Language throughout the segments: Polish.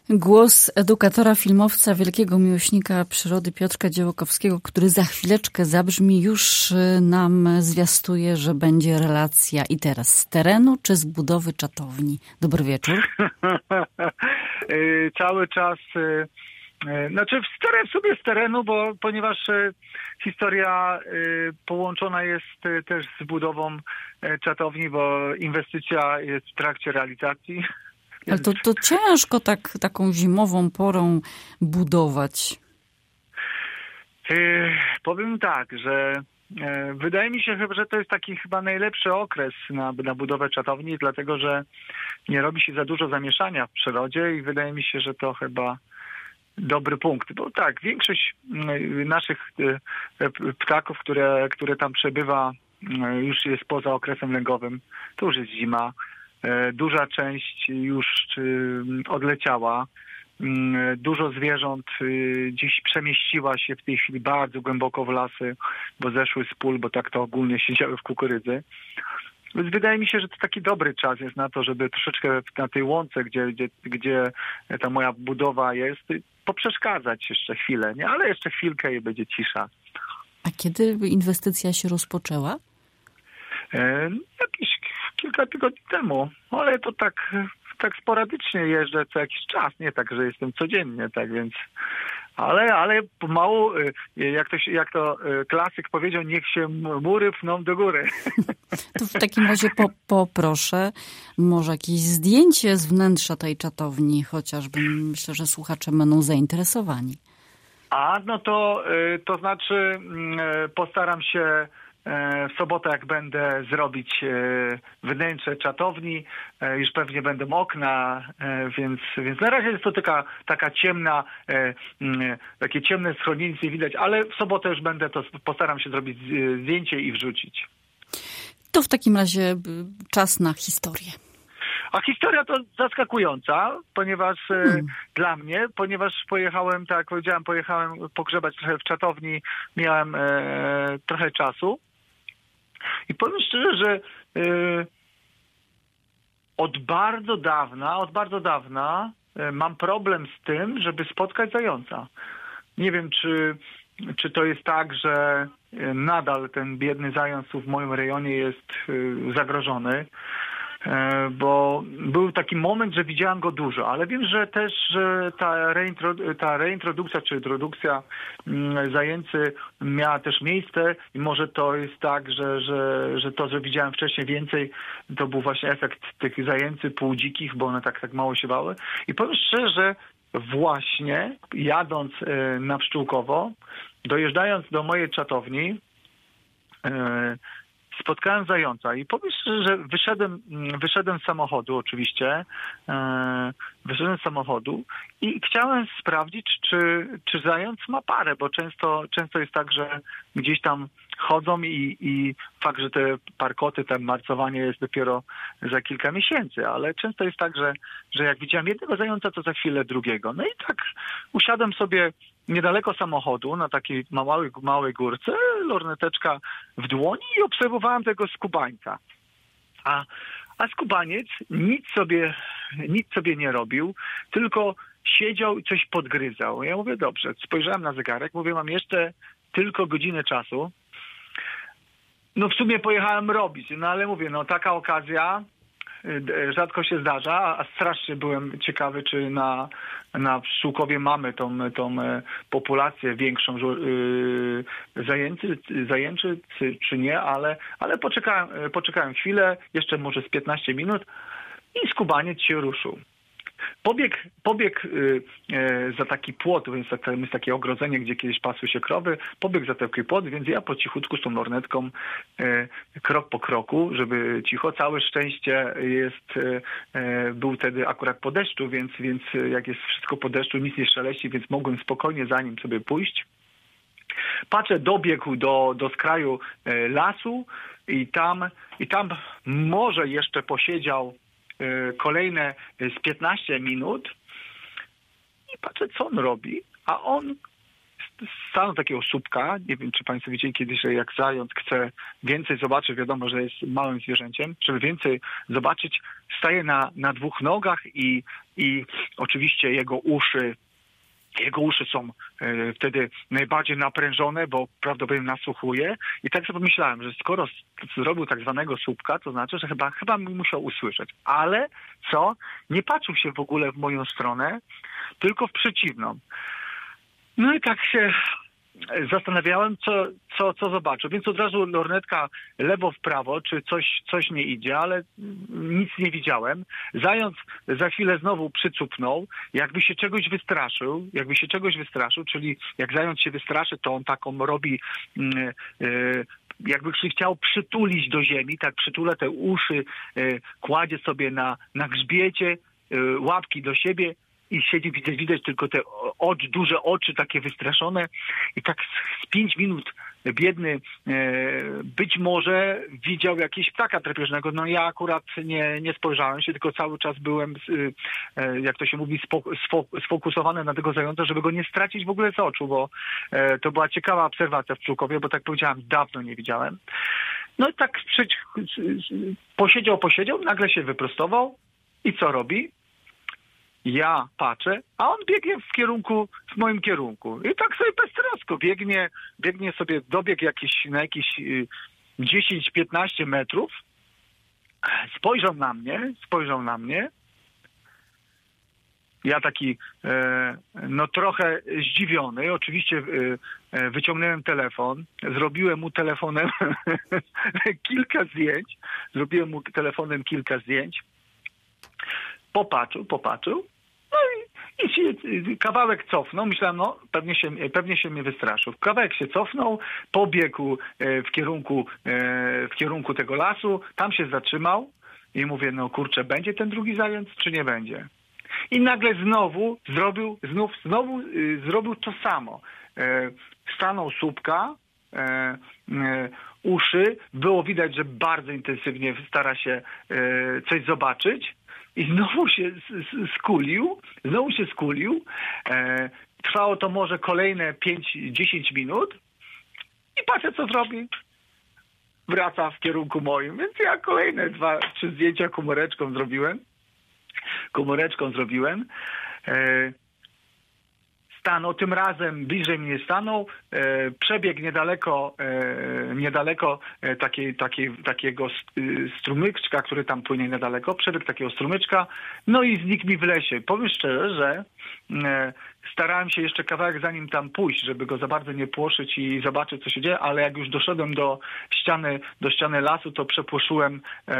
Głos edukatora, filmowca, wielkiego miłośnika przyrody Piotrka Dziełokowskiego, który za chwileczkę zabrzmi, już nam zwiastuje, że będzie relacja i teraz z terenu czy z budowy czatowni. Dobry wieczór. Cały czas, znaczy w sobie z terenu, ponieważ historia połączona jest też z budową czatowni, bo inwestycja jest w trakcie realizacji. Ale to ciężko taką zimową porą budować. Powiem tak, że wydaje mi się, że to jest taki chyba najlepszy okres na budowę czatowni, dlatego że nie robi się za dużo zamieszania w przyrodzie i wydaje mi się, że to chyba dobry punkt. Bo tak, większość naszych ptaków, które tam przebywa, już jest poza okresem lęgowym. To już jest zima. Duża część już odleciała. Dużo zwierząt gdzieś przemieściła się w tej chwili bardzo głęboko w lasy, bo zeszły z pól, bo tak to ogólnie siedziały w kukurydzy. Więc wydaje mi się, że to taki dobry czas jest na to, żeby troszeczkę na tej łące, gdzie ta moja budowa jest, poprzeszkadzać jeszcze chwilę, nie? Ale jeszcze chwilkę i będzie cisza. A kiedy inwestycja się rozpoczęła? Jakieś kilka tygodni temu, ale to tak sporadycznie jeżdżę co jakiś czas, nie tak, że jestem codziennie, tak więc, ale pomału, jak to klasyk powiedział, niech się mury pną do góry. To w takim razie poproszę może jakieś zdjęcie z wnętrza tej czatowni, chociażby myślę, że słuchacze będą zainteresowani. No to znaczy postaram się w sobotę, jak będę zrobić wnętrze czatowni, już pewnie będą okna, więc na razie jest to taka ciemna, takie ciemne schronienie, nic nie widać, ale w sobotę już postaram się zrobić zdjęcie i wrzucić. To w takim razie czas na historię. A historia to zaskakująca, ponieważ dla mnie, ponieważ pojechałem, tak jak powiedziałem, pogrzebać trochę w czatowni, miałem trochę czasu. I powiem szczerze, że od bardzo dawna mam problem z tym, żeby spotkać zająca. Nie wiem, czy to jest tak, że nadal ten biedny zając w moim rejonie jest zagrożony, bo był taki moment, że widziałem go dużo, ale wiem, że też ta reintrodukcja czy introdukcja zajęcy miała też miejsce i może to jest tak, że to, że widziałem wcześniej więcej, to był właśnie efekt tych zajęcy półdzikich, bo one tak mało się bały. I powiem szczerze, że właśnie jadąc na Pszczółkowo, dojeżdżając do mojej czatowni, spotkałem zająca i powiem szczerze, że wyszedłem z samochodu oczywiście, i chciałem sprawdzić, czy zając ma parę, bo często jest tak, że gdzieś tam chodzą i fakt, że te parkoty, tam marcowanie jest dopiero za kilka miesięcy, ale często jest tak, że jak widziałem jednego zająca, to za chwilę drugiego. No i tak usiadłem sobie niedaleko samochodu, na takiej małej górce, lorneteczka w dłoni i obserwowałem tego skubańca. A skubaniec nic sobie nie robił, tylko siedział i coś podgryzał. Ja mówię, dobrze, spojrzałem na zegarek, mówię, mam jeszcze tylko godzinę czasu. No w sumie pojechałem robić, no ale mówię, no taka okazja rzadko się zdarza, a strasznie byłem ciekawy, czy na Pszczółkowie mamy tą populację większą zajęczy, czy nie, ale poczekałem chwilę, jeszcze może z 15 minut i skubaniec się ruszył. Pobiegł za taki płot, więc jest takie ogrodzenie, gdzie kiedyś pasły się krowy, pobiegł za taki płot, więc ja po cichutku z tą lornetką krok po kroku, żeby cicho. Całe szczęście był wtedy akurat po deszczu, więc jak jest wszystko po deszczu, nic nie szeleści, więc mogłem spokojnie za nim sobie pójść. Patrzę, dobiegł do skraju lasu i tam może jeszcze posiedział kolejne z 15 minut i patrzę, co on robi, a on stanu takiego słupka. Nie wiem, czy państwo widzieli kiedyś, że jak zając chce więcej zobaczyć, wiadomo, że jest małym zwierzęciem, żeby więcej zobaczyć, staje na dwóch nogach i oczywiście jego uszy są wtedy najbardziej naprężone, bo prawdopodobnie nasłuchuje. I tak sobie pomyślałem, że skoro zrobił tak zwanego słupka, to znaczy, że chyba mi musiał usłyszeć. Ale co? Nie patrzył się w ogóle w moją stronę, tylko w przeciwną. No i tak się zastanawiałem, co zobaczę. Więc od razu lornetka lewo w prawo, czy coś nie idzie, ale nic nie widziałem. Zając za chwilę znowu przycupnął, jakby się czegoś wystraszył, czyli jak zając się wystraszy, to on taką robi, jakby się chciał przytulić do ziemi, tak przytula te uszy, kładzie sobie na grzbiecie, łapki do siebie, i siedzi, widać tylko te duże oczy takie wystraszone i tak z 5 minut biedny być może widział jakiegoś ptaka drapieżnego. No ja akurat nie spojrzałem się, tylko cały czas byłem, jak to się mówi, sfokusowany na tego zająca, żeby go nie stracić w ogóle z oczu, bo to była ciekawa obserwacja w Pszczółkowie, bo tak powiedziałem, dawno nie widziałem. No i tak posiedział, nagle się wyprostował i co robi? Ja patrzę, a on biegnie w moim kierunku. I tak sobie beztrosko biegnie sobie, dobiegł na jakieś 10-15 metrów. Spojrzał na mnie. Ja taki, trochę zdziwiony. Oczywiście wyciągnąłem telefon, zrobiłem mu telefonem kilka zdjęć. Popatrzył. No i się kawałek cofnął. Myślałem, pewnie się mnie wystraszył. Kawałek się cofnął, pobiegł w kierunku tego lasu. Tam się zatrzymał i mówię, kurczę, będzie ten drugi zając, czy nie będzie? I nagle znowu zrobił to samo. Stanął słupka, uszy. Było widać, że bardzo intensywnie stara się coś zobaczyć. I znowu się skulił. Trwało to może kolejne 5-10 minut. I patrzę, co zrobi. Wraca w kierunku moim. Więc ja kolejne 2-3 zdjęcia komóreczką zrobiłem. Stanął, tym razem bliżej mnie stanął, przebiegł niedaleko takiego strumyczka, który tam płynie niedaleko, przebiegł takiego strumyczka, no i znikł mi w lesie. Powiem szczerze, że starałem się jeszcze kawałek za nim tam pójść, żeby go za bardzo nie płoszyć i zobaczyć, co się dzieje, ale jak już doszedłem do ściany lasu, to przepłoszyłem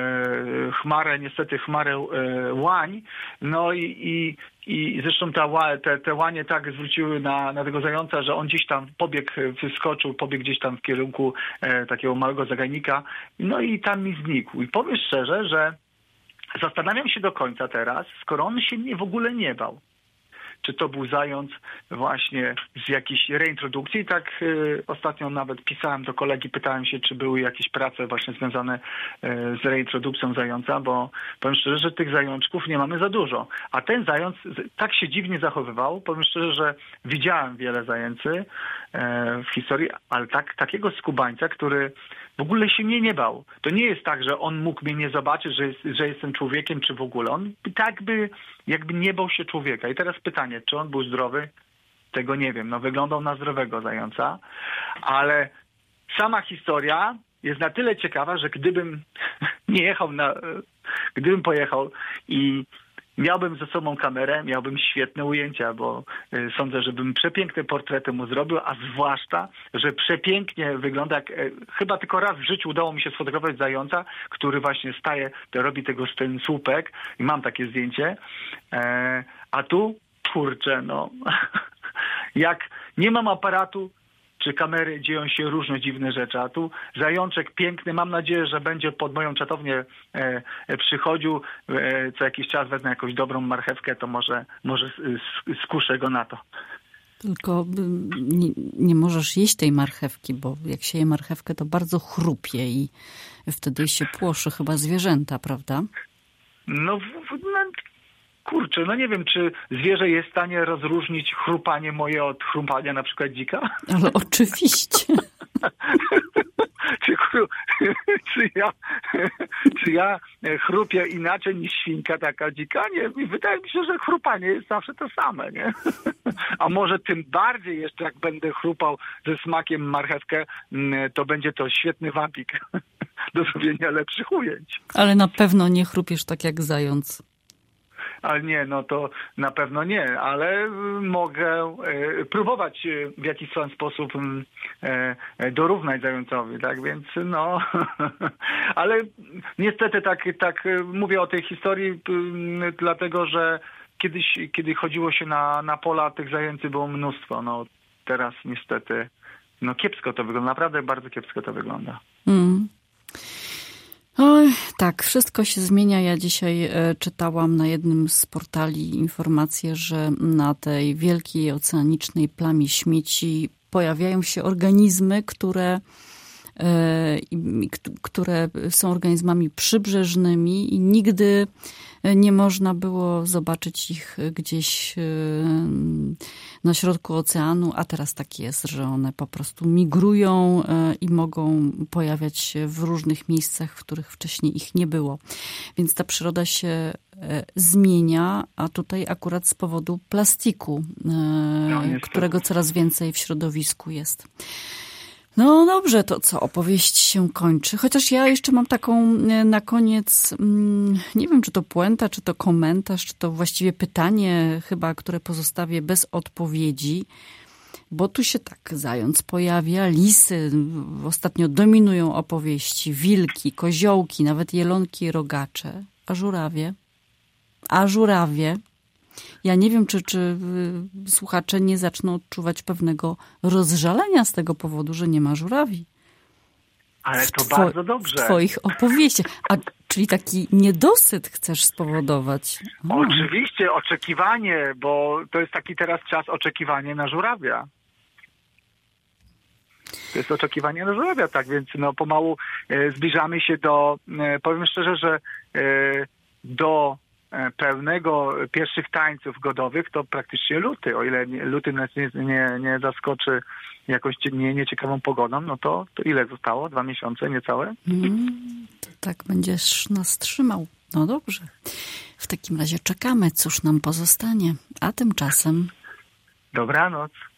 chmarę łań, no i zresztą te łanie tak zwróciły na tego zająca, że on gdzieś tam pobiegł gdzieś tam w kierunku takiego małego zagajnika, no i tam mi znikł. I powiem szczerze, że zastanawiam się do końca teraz, skoro on się w ogóle nie bał. Czy to był zając właśnie z jakiejś reintrodukcji. Tak ostatnio nawet pisałem do kolegi, pytałem się, czy były jakieś prace właśnie związane z reintrodukcją zająca, bo powiem szczerze, że tych zajączków nie mamy za dużo. A ten zając tak się dziwnie zachowywał. Powiem szczerze, że widziałem wiele zajęcy w historii, ale takiego skubańca, który w ogóle się mnie nie bał. To nie jest tak, że on mógł mnie nie zobaczyć, że jestem człowiekiem, czy w ogóle. On tak jakby nie bał się człowieka. I teraz pytanie, czy on był zdrowy? Tego nie wiem. Wyglądał na zdrowego zająca, ale sama historia jest na tyle ciekawa, że gdybym gdybym pojechał i miałbym ze sobą kamerę, miałbym świetne ujęcia, bo sądzę, że bym przepiękne portrety mu zrobił, a zwłaszcza, że przepięknie wygląda, jak chyba tylko raz w życiu udało mi się sfotografować zająca, który właśnie robi ten słupek i mam takie zdjęcie, a tu, kurczę, jak nie mam aparatu czy kamery, dzieją się różne dziwne rzeczy, a tu zajączek piękny, mam nadzieję, że będzie pod moją czatownię przychodził, co jakiś czas wezmę jakąś dobrą marchewkę, to może skuszę go na to. Tylko nie możesz jeść tej marchewki, bo jak się je marchewkę, to bardzo chrupie i wtedy się płoszy chyba zwierzęta, prawda? Kurczę, no nie wiem, czy zwierzę jest w stanie rozróżnić chrupanie moje od chrupania na przykład dzika? Ale oczywiście. Czy ja chrupię inaczej niż świnka taka dzika? Nie, wydaje mi się, że chrupanie jest zawsze to same, nie? A może tym bardziej jeszcze jak będę chrupał ze smakiem marchewkę, to będzie to świetny wabik do zrobienia lepszych ujęć. Ale na pewno nie chrupiesz tak jak zając. Ale nie, no to na pewno nie, ale mogę próbować w jakiś sposób dorównać zającowi, tak więc no, ale niestety tak mówię o tej historii, dlatego że kiedyś, kiedy chodziło się na pola, tych zajęcy było mnóstwo, no teraz niestety, no kiepsko to wygląda, naprawdę bardzo kiepsko to wygląda. Oj, tak, wszystko się zmienia. Ja dzisiaj czytałam na jednym z portali informację, że na tej wielkiej oceanicznej plamie śmieci pojawiają się organizmy, które są organizmami przybrzeżnymi i nigdy nie można było zobaczyć ich gdzieś na środku oceanu, a teraz tak jest, że one po prostu migrują i mogą pojawiać się w różnych miejscach, w których wcześniej ich nie było. Więc ta przyroda się zmienia, a tutaj akurat z powodu plastiku, którego coraz więcej w środowisku jest. No dobrze, to co, opowieść się kończy. Chociaż ja jeszcze mam taką na koniec, nie wiem, czy to puenta, czy to komentarz, czy to właściwie pytanie chyba, które pozostawię bez odpowiedzi, bo tu się tak zając pojawia, lisy ostatnio dominują opowieści, wilki, koziołki, nawet jelonki i rogacze, a żurawie. Ja nie wiem, czy słuchacze nie zaczną odczuwać pewnego rozżalenia z tego powodu, że nie ma żurawi. Ale to bardzo dobrze. W twoich opowieściach. Czyli taki niedosyt chcesz spowodować. Oczywiście, oczekiwanie, bo to jest taki teraz czas oczekiwania na żurawia. To jest oczekiwanie na żurawia, tak więc no pomału zbliżamy się powiem szczerze, że do pełnego pierwszych tańców godowych to praktycznie luty. O ile luty nas nie zaskoczy jakąś nieciekawą pogodą, no to ile zostało? 2 miesiące, niecałe? To tak będziesz nas trzymał. No dobrze. W takim razie czekamy, cóż nam pozostanie. A tymczasem... Dobranoc.